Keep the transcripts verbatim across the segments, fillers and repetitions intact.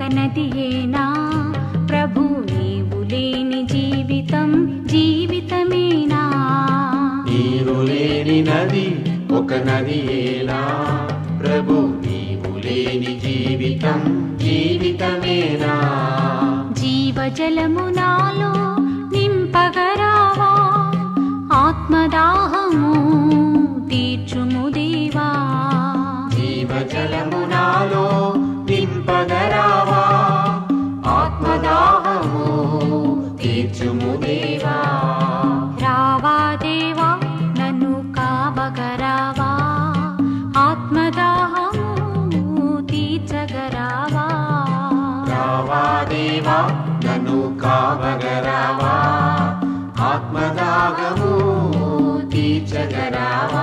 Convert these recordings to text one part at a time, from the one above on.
నదియేనా ప్రభు నీవు లేని జీవితం జీవితమేనా నీరు లేని నది ఒక నదియేనా ప్రభు నీవు లేని జీవితం జీవితమేనా జీవజలము నాలో నింపగరావా ఆత్మదాహము తీర్చుము దేవా జీవజలము నాలో నింపగరావా ఆత్మదాహము తీర్చుము దేవా రావా దేవా నన్ను కావగరావా ఆత్మదాహము తీర్చగరావా రావా దేవా నన్ను కావగరావా ఆత్మదాహము తీర్చగరావా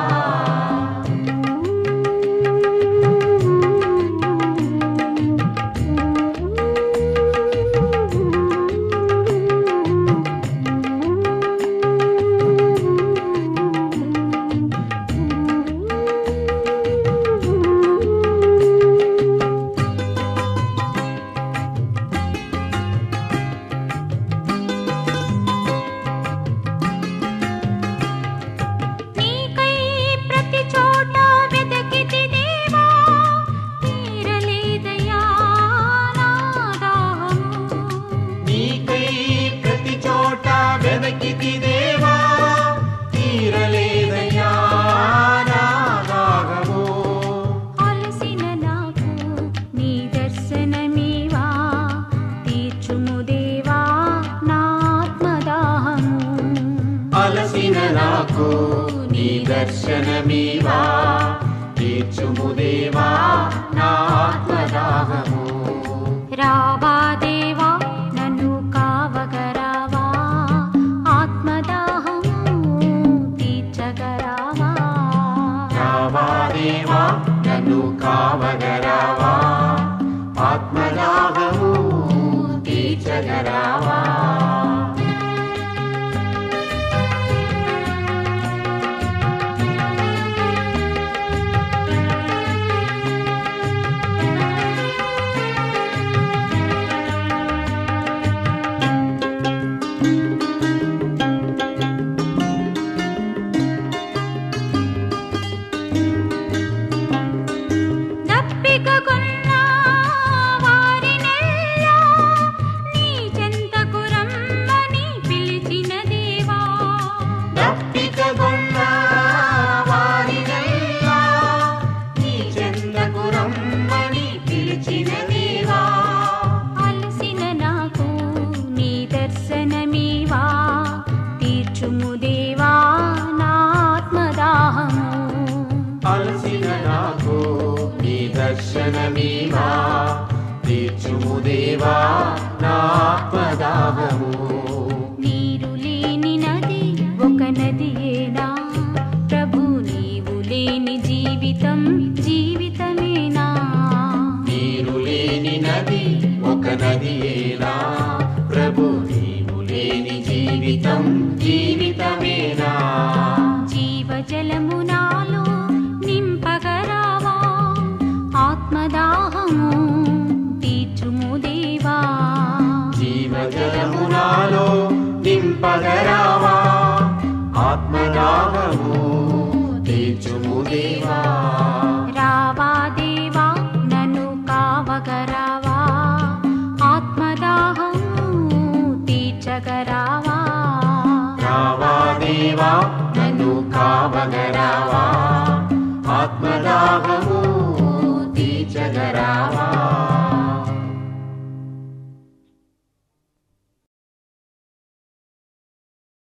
అలసిన నాకు నీ దర్శనమీవా తీర్చుము దేవా నా ఆత్మదాహము రావా దేవా నన్ను కావగరావా ఆత్మదాహము తీర్చగరావా రావా దేవా నన్ను కావగరావా ఆత్మదాహము తీర్చగరావా అలసిన నాకు నీ దర్శనమీవా తీర్చుము దేవా నా ఆత్మదాహము నీరు లేని నది ఒక నదియేనా ప్రభు నీవు లేని జీవితం జీవితమేనా నీరు లేని నది ఒక నదియేనా ప్రభు నీవు లేని జీవితం జీవితమేనా జీవజలము నాలో నింపగరావా ఆత్మదాహము తీర్చుము దేవా జీవజలము నాలో నింపగరావా ఆత్మదాహము తీర్చుము దేవా రావా దేవా నన్ను కావగరా